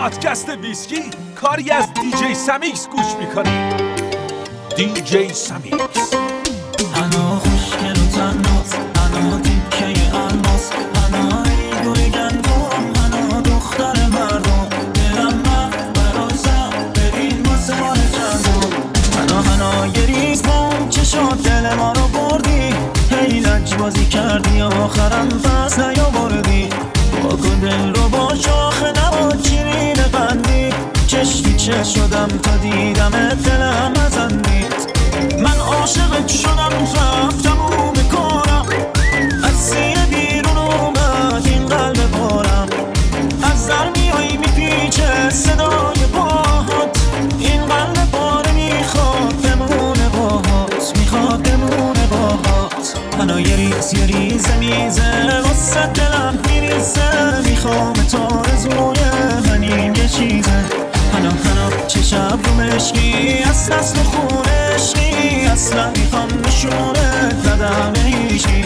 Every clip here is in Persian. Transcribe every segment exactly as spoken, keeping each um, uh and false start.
پادکست ویسکی کاری از دیجی سامیکس گوش میکنی. دیجی سامیکس. انا خوشگل و تناس، انا تیکه الماس، انا ایگوی گندم، انا دختر مردم، دلم من برای زم برین واسه مال چندم. انا انا یه ریز بام چه شد دل ما رو بردی، هی لج بازی کردی آخرم پس نیاوردی. واکن دل رو با شاخ نباد شیرین قندی، چشمی چه شدم تا دیدم دلم ازندید. من عاشقت شدم رفتم و میکنم، از سینه بیرون اومد این قلب بارم. از در میایی میپیچه صدای باهات، این قلب باره میخواد بمونه باهات، میخواد بمونه باهات. انا یه ریز یه ریزه میزه واسه دلم میریزه، میخوام تا رزوی من این یه چیزه. انا انا چه شب رو مشکی از دست و خونشکی، اصلا میخوام نشونت ندم هیچی.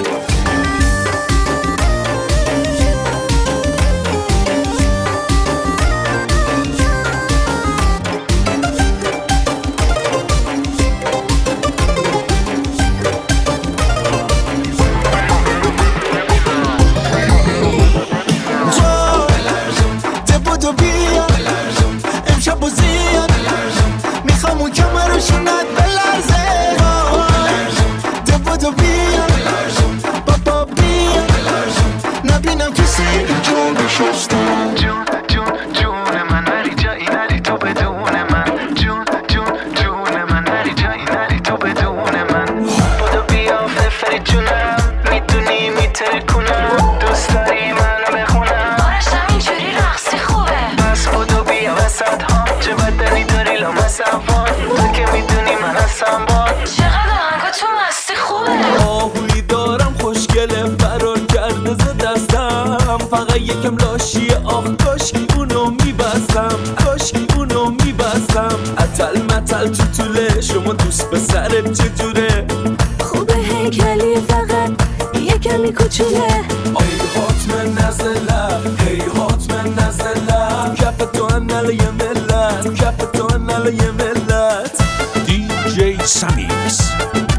یکم لاشیه آخ کاشکی اونو میبستم، کاشکی اونو میبستم. اتل متل تو طوله شما دوست به سرت چجوره؟ خوبه هیکلی فقط یه کمی کوچوله. ای حتم نزله ای حتم نزله، کف تو انال یه ملت، کف تو انال یه ملت. دیجی سامیکس.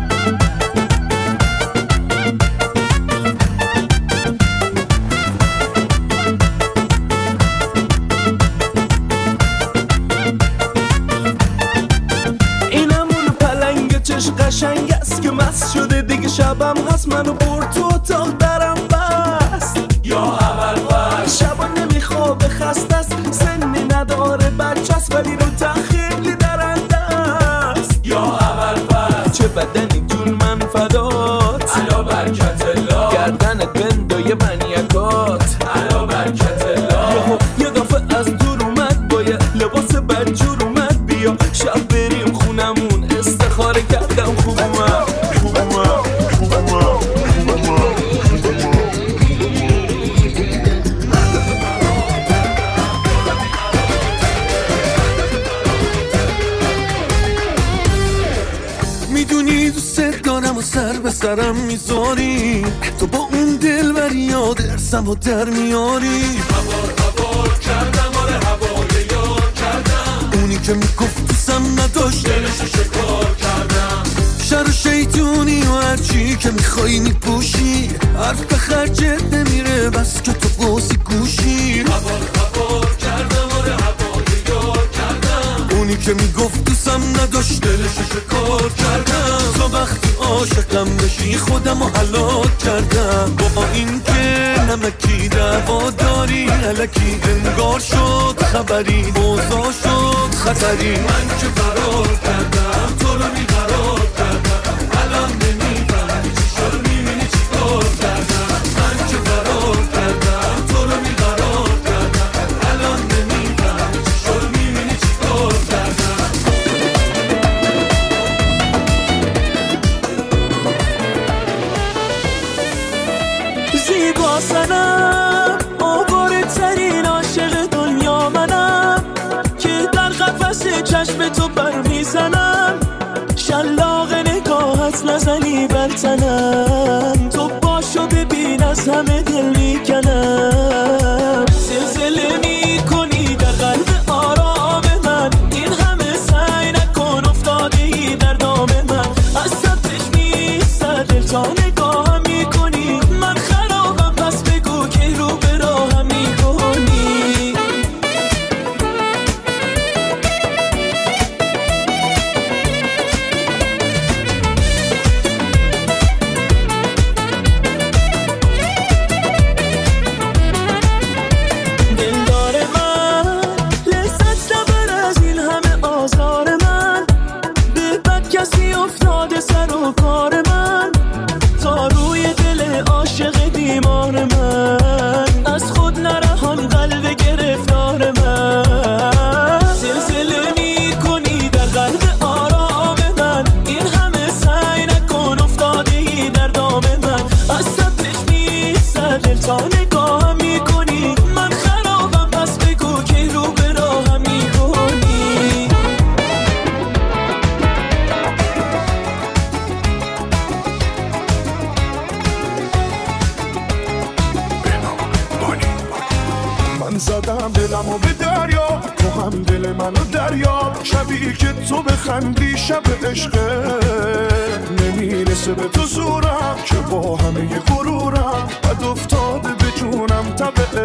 قشنگ است که مست شده دیگه شبم هست، منو برد تو اتاق درم بست. یا اول بست شبا نمیخوابه خسته است، سنی نداره بچه است ولی رو تخیلی درنده است. یا اول بست چه بدنی جون من فدات، علا برکت الله. گردنت بندای منیکات، علا برکت الله. یه دفعه از دور اومد با یه لباس بدجور اومد، بیا شب بریم خونمون استخاره کردم. خوب اومد خوب اومد خوب اومد خوب اومد. میدونی دوست دارم و سر به سرم میذاری، تو با اون دل بری یاد ارسم و در میاری. هوار هوار کردم آره هوای یار کردم، اونی که میگفت دوستم نداشت دلشو شکار کردم. شر و شیطونی و هرچی که میخوایی میپوشی، حرف به خرجت نمیره بس که تو بازی گوشی. هوار هوار کردم آره هوای یار کردم، اونی که میگفت دوستم نداشت دلشو شکار کردم. تو وقتی عاشقم بشی خودم رو هلاک کردم، با این که نمکی دعوا داری الکی انگار شد خبری، موضوع شد خطری. من که فرار کردم تو رو بیقرار کردم، الان نمیفهمی چی شد میبینی چی کار کردم. من که فرار کردم تو رو بیقرار کردم، الان نمیفهمی چی شد میبینی چی کار کردم. زیبا سنم آواره ترین عاشق دنیا منم، که در قفس چشم تو بر میزنم. شلاق نگاهت نزنی بر تنم، تو باشو ببین از همه دل میکنم. زلزله میکنی در قلب کنم دل منو دریاب، شبی که تو بخندی شب عشقه، نمیرسه به تو زورم که با همه غرورم بد افتاده به جونم تب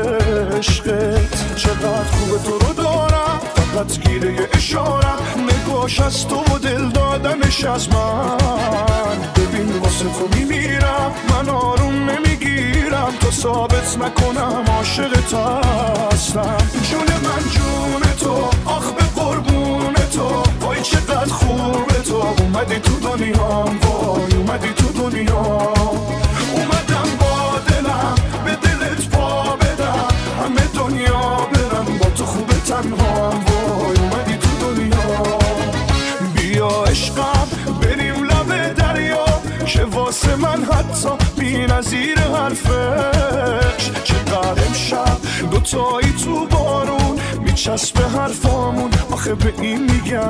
عشقت. چقدر خوبه تو رو دارم فقط گیره اشارم، نگاش از تو و دل دادنش از من. ببین واسه تو میمیرم من آروم نمیگیرم تا ثابت نکنم عاشقت هستم. جون من جون تو آخ به قربون تو، وای چقدر خوبه تو اومدی تو دنیام، وای اومدی تو دنیا. اومدم با دلم به دلت پا بدم، همه دنیا برم با تو خوبه تنهام، وای اومدی تو دنیا. بیا عشقم بریم لب دریا، که واسه من حتی بی نظیر حرفش. چقدر امشب دوتایی تو بارون میچسبه حرفامون، آخه به این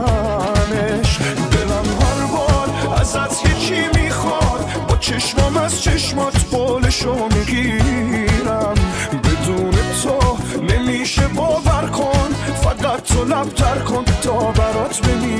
میگنش. دلم هر بار ازت یکی میخواد، با چشمام از چشمات قولشو میگیرم. بدون تو نمیشه باور کن، فقط تو لبتر کن تا برات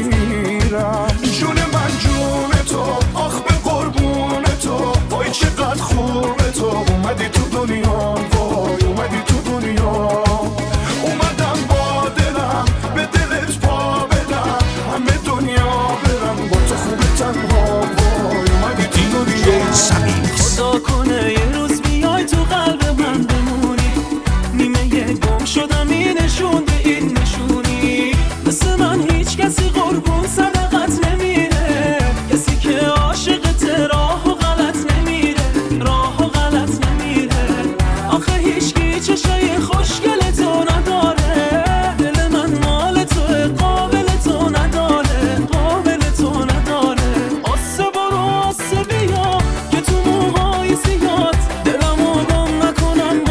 بمیرم. جون من جون تو آخ به قربون تو، وای چقدر خوبه تو اومدی تو دنیا، وای اومدی تو دنیا. اومدم با دلم به دلت پا بدم، همه دنیا برم با تو خوبه تنها، وای اومدی تو دنیا. خدا کنه یه روز بیای تو قلب من بمونی، نیمه یه گم شدم این نشون به این نشونی. مثل من هیچ کسی قربون صدقت نمیره، کسی که عاشقت راه و غلط نمیره، راه و غلط نمیره. آخه هیچکی چشای خوشگل تو نداره، دل من مال توه قابل تو نداره، قابل تو نداره. آسه برو آسه بیا که تو موهای زیاد، دلمو گم نکنم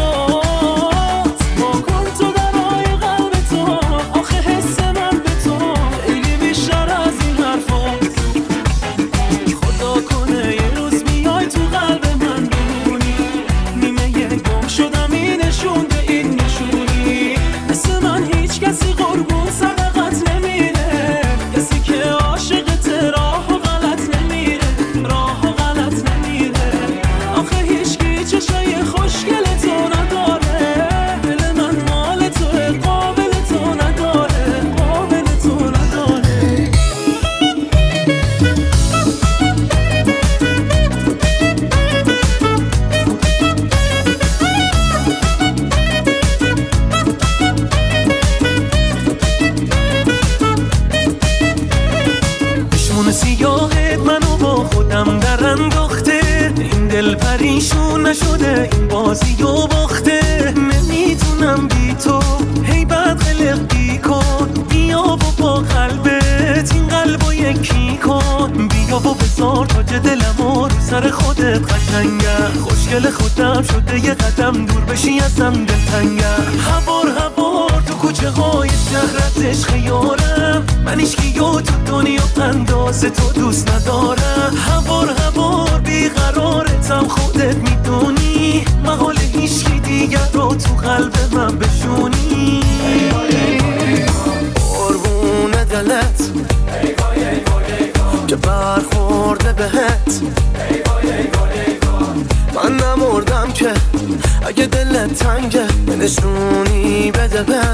بات. با کن تو درای قلب تو، آخه حس من به تو خیلی بیشتر از این حرفاست. خدا کنه یه روز بیای تو قلب من بمونی، نیمه یه گم شدم این نشون به این نشونی. مثل من هیچ کسی قربون صدقت نمیره، کسی که عاشقت راه و غلط نمیره، راه و غلط نمیره. آخه هیچکی چشای خوشگل تو نداره، دل من مال توه قابل تو نداره، قابل تو نداره. چشمون سیاهت منو با خودم در انداخته، این دل پریشون نشده این بازی و باخته. نمیتونم بی تو هی بد خلقی کن، بیا و با قلبت این قلبو یکی کن. بیا و بذار تاج دلمو رو سر خودت قشنگم، خوشگل خودم شده یه قدم دور بشی ازم دلتنگم. هوار هوار تو کوچه های شهرت عشق یارم، من ایشکیو تو دنیا اندازه تو دوست ندارم. هوار هوار بیقرارتم خودت میدونی، محال هیچکی دیگر رو تو قلب من بشونی. قربون دلت که برخورده بهت، من نمردم که اگه دلت تنگه نشونی بده بهم.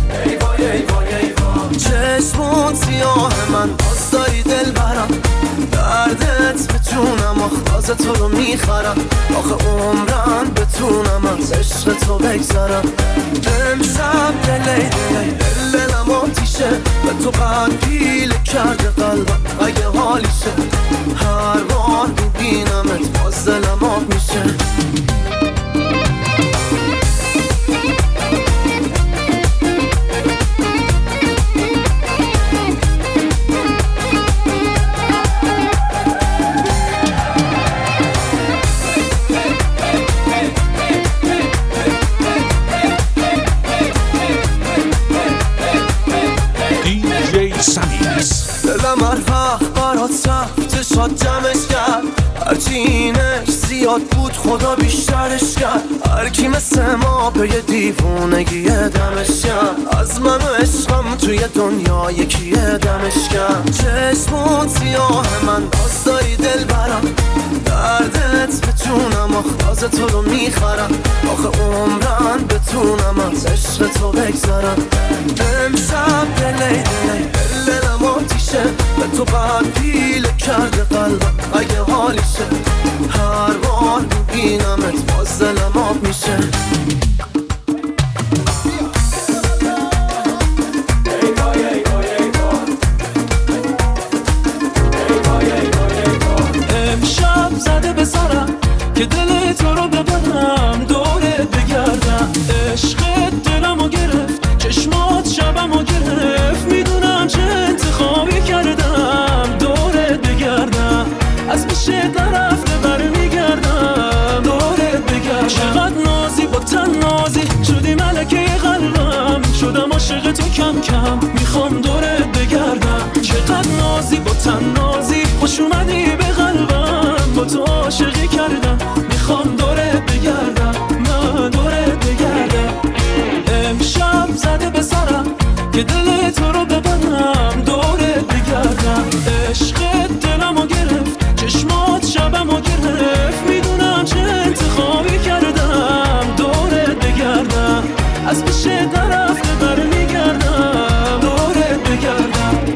چشمون سیاه من باز داری دل برم، دردت به جونم آخ تو رو میخرم. آخه عمرم بتونم از عشق تو بگذرم. امشب دلی دلی دل دلم آتیشه، به تو قد پیله کرده قلبم اگه حالیشه. هر بار ببینمت باز دلم آب میشه. دی جی سمیکس. دلم هر وقت برات رفته شاد جمعش کرد، هرچی اینش زیاد بود خدا بیشترش کرد. هرکی مثل ما به یه دیوونگی دمش کرد. از من و عشقم توی دنیا یکی دمش کرد. چشمون سیاه من باز داری دل برم، دردت به جونم آخ تو رو میخرم. آخه عمرن بتونم از عشق تو بگذرم. امشب دلی دلی دلم آتیشه، به تو بعد پیله کرده قلبم اگه حالیشه. هر بار میبینمت باز دلم آب میشه. امشب زده به سرم که دل تو رو ببرم، دورت بگردم. عشقت دلمو گرفت، چشمات شبمو گرفت. میدونم چه انتخابی کردم، دورت بگردم. از پیشت نرفته برمیگردم، دورت بگردم. چقدر نازی با تن نازی شدی ملکه قلبم، شدم عاشق تو کم کم میخوام دورت بگردم. چقدر نازی با تن نازی خوش اومدی به قلبم، با تو عاشقی کردم میخوام دورت بگردم، من دورت بگردم. امشب زده به سرم که دل تو رو ببرم، دورت بگردم. عشقت دلمو گرفت، چشمات شبمو گرفت. میدونم چه انتخابی کردم، دورت بگردم. از پیشت نرفته برمیگردم، دورت بگردم.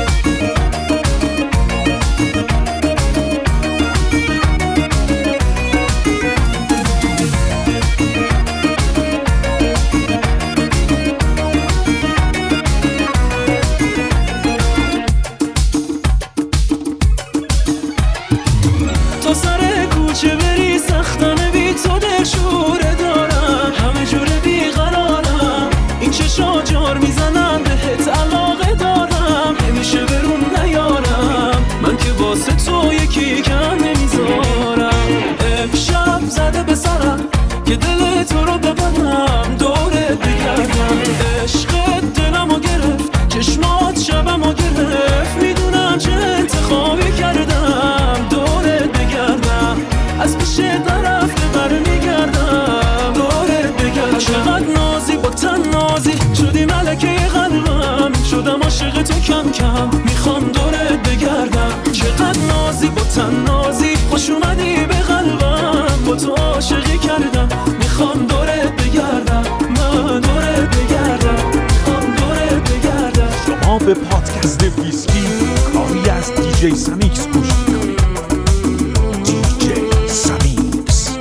تو سر کوچه بری سختمه، بی تو دلشوره دارم. همه جوره بیقرارم، این چشا جار میزنم، بهت علاقه دارم. نمیشه برون نیارم، من که واسه تو یکی کم نمیذارم. امشب زده به سرم که دل تو رو ببرم، دورت بگردم. عشقت دلمو گرفت، چشمات شبمو گرفت. میدونم چه انتخابی کردم، دورت بگردم. از پیشت نرفته برمیگردم، دورت بگردم. چقدر نازی با تن نازی شدی ملکه قلبم، شدم عاشق تو کم کم میخوام دورت بگردم. چقدر نازی با تن نازی خوش اومدی به قلبم، با تو عاشقی کردم میخوام دورت بگردم، من دورت بگردم، میخوام دورت بگردم. شما به پادکست ویسکی کاری از دیجی سمیکس گوش میکنید. دیجی سمیکس.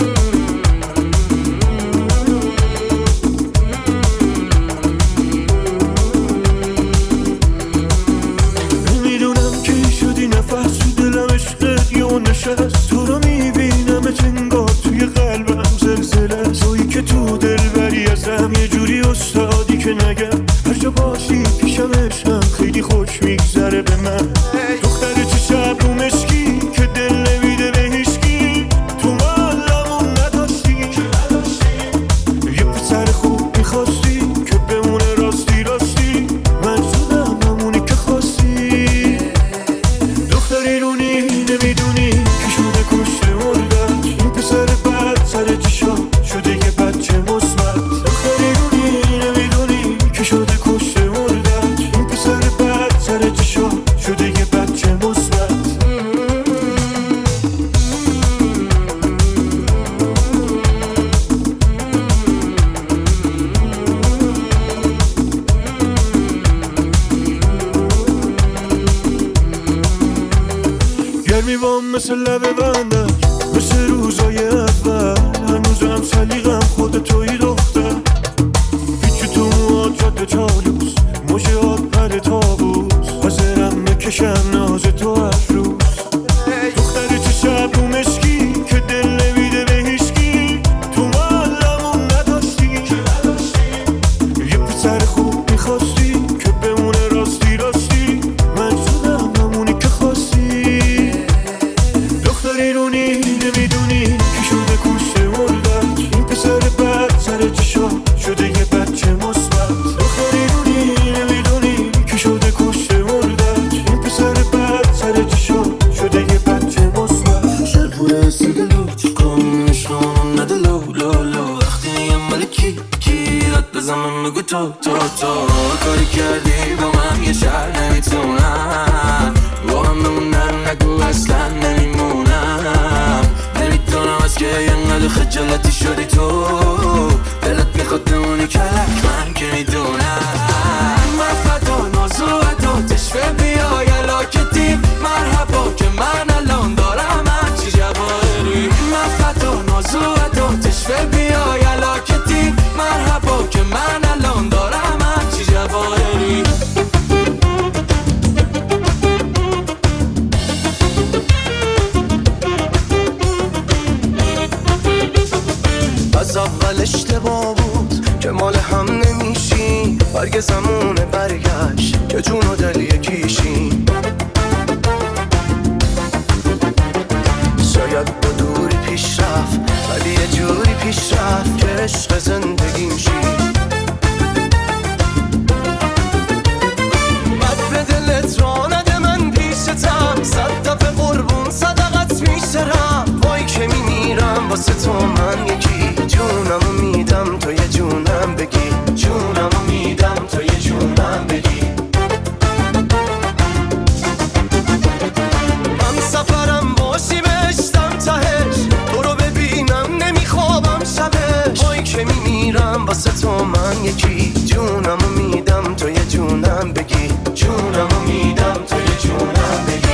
نمیدونم کی شدی نفس تو دلم، عشقت یه نشست. تو رو میبینم انگار توی قلبم زلزله. تویی که تو دل بری ازم، یه جوری استادی که نگم. هر جا باشی پیشم عشقم خیلی خوش میگذره به من. دختر چه شب رو مشکی که دل نمیده به هیچکی، تو معلمون نداشتی. یه پسر خوب میخواستی که بمونه راستی راستی، من شدم همونی که خواستی. دختر ایرونی نمیدونی که شده کشته مردم. این پسر بد سر چشا شده یه بچه مثبت. دختر ایرونی نمیدونی که شده کشته مردم. این پسر بد سر چشا شده یه بچه مثبت. گرمی بام مثل لبه بندم، مثل روزای اول. هنوزم سلیقم خود توی دختر. پیچ تو مواد جاده چالوس، مژهات پر تابوس. حاضرم بکشم ناز تو هر روز. دختر چه شب رو مشکی که دل نمیده به هیچکی، تو معلمون نداشتی. یه پسر خوب میخواستی که بمونه راستی راستی، من شدم همونی که خواستی. دختر ایرونی نمیدونی که شده کشته مردم. این پسر بد سر چشا شده یه بچه مثبت. دختر ایرونی نمیدونی که شده کشته مردم. این پسر بد سر چشا شده یه بچه مثبت. تو تو تو کاری کردی با من یه شهر نمیتونم با هم بمونن نگو اصلا نمیمونم نمیتونم از که اینقدر خجالتی شدی تو دلت میخواد بمونی کلک من که میدونم من فدا نازو و تشفه بیای علاکتی مرحبا که من الان دارم هرچی جواهری من فدا نازو و تشفه بیای علاکتی مرحبا که من الان دارم هرچی جواهری از اول اشتباه بود که مال هم نمیشی برگ زمونه برگشت که جون و دل یکیشی شاید با دوری پیش رفت ولی یه جوری پیش رفت که عشق زندگیم شی بد به دلت را نده من پیشتم صد دفعه قربون صدقت میشترم وای که میمیرم واسه تو من یکی جونمو میدم تو یه جونم بگی جونمو میدم تو یه جونم بگی من سفرم باشی بشتم تهش تو رو ببینم نمیخوابم شبش وای که میمیرم واسه تو من یکی جونمو میدم تو یه جونم بگی جونمو میدم تو یه جونم بگی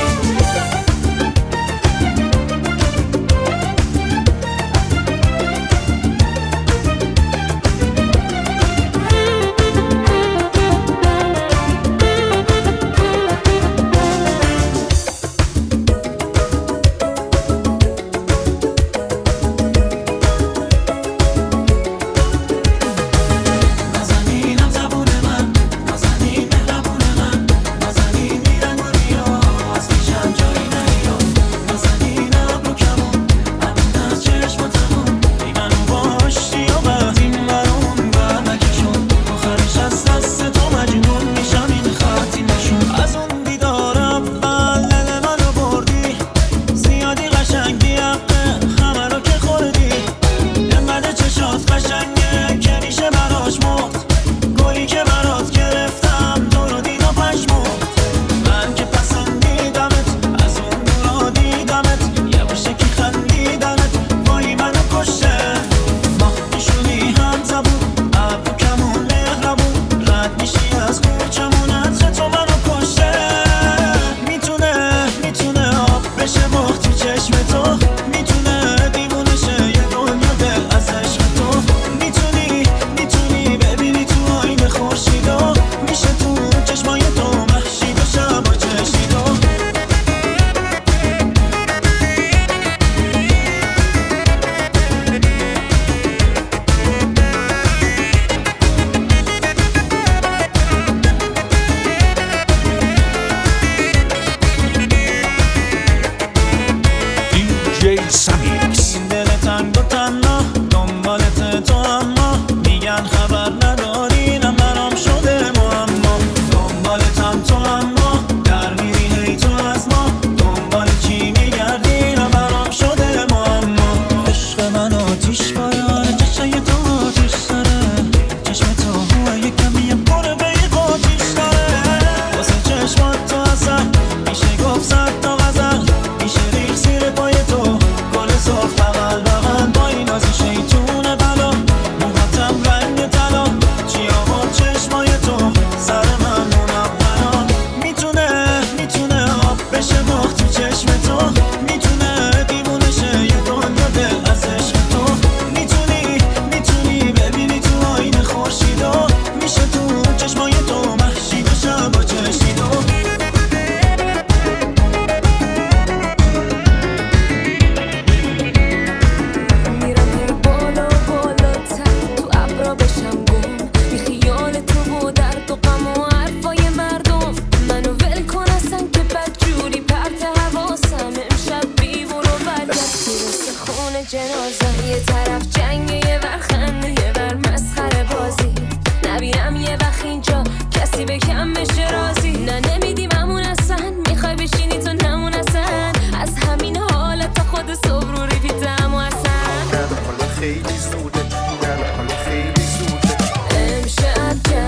خیلی زوده نه حالا خیلی زوده امشب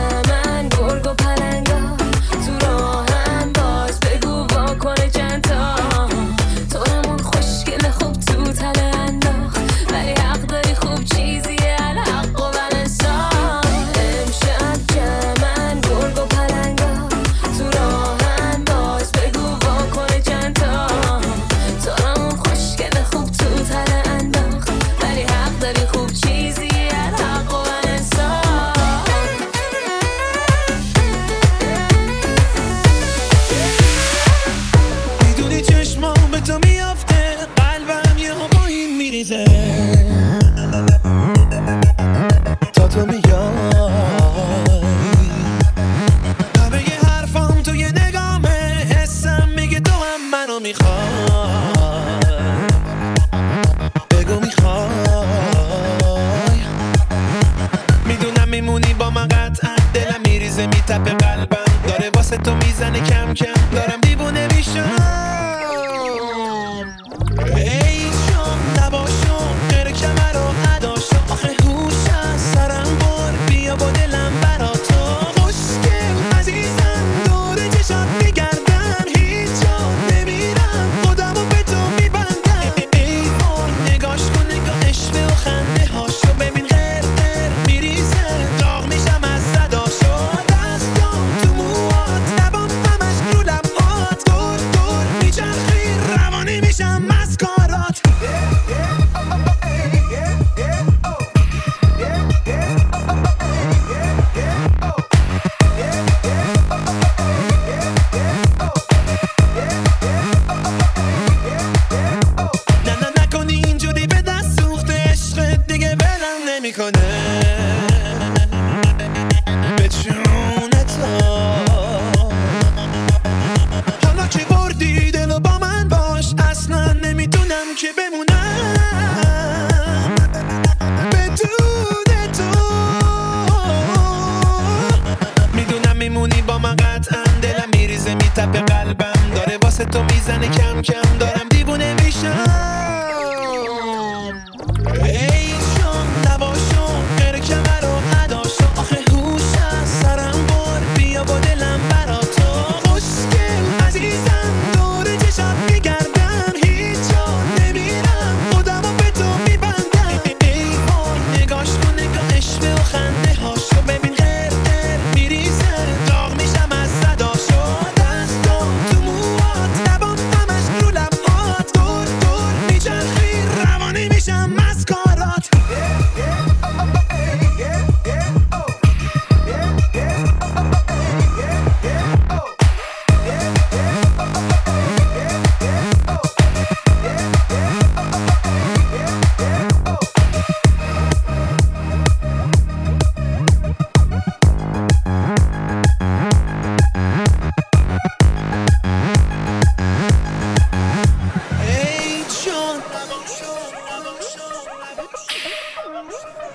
میریزه تا تو میای همه ی حرفام توی نگامه حسم میگه تو هم منو میخوای بگو میخوای میدونم میمونی با من قطعا دلم میریزه میتپه قلبم داره واسه تو میزنه کم کم دارم دیوونه میشم ای جان نباشو غیر کمر و اداشو آخه هوش از سرم بر بیا با دلم برا تو خوشگل عزیزم دور چشات میگردم هیچ جا نمیرم خودمو به تو میبندم ای وای نگاش کن نگاه عشق و خنده هاشو ببین غیر غیر میریزه داغ میشم از صداشو دستام تو موهات لبام همش رو لبات دور دور میچرخی روانی میشم مسکارات نه نه نکنی اینجوری به دست سوخته عشقت دیگه ولم نمیکنه به جون تو حالا که بردی دلو با من باش اصلا نمیتونم که بمونم بدون تو میدونم میمونی با من قطعا دلم میریزه میتپه قلبم داره واسه تو میزنه کم کم دارم دیوونه میشم ای جان نباشو غیر کمر و اداشو آخه هوش از سرم بر بیا با دلم برا تو خوشگل عزیزم دور چشات میگردم هیچ جا نمیرم خودمو به تو میبندم ای وای نگاش کن نگاه عشق و خنده هاشو ببین غیر غیر میریزه داغ میشم از صداشو دستام تو موهات لبام همش رو لبات دور دور میچرخی روانی میشم مسکارات ای جان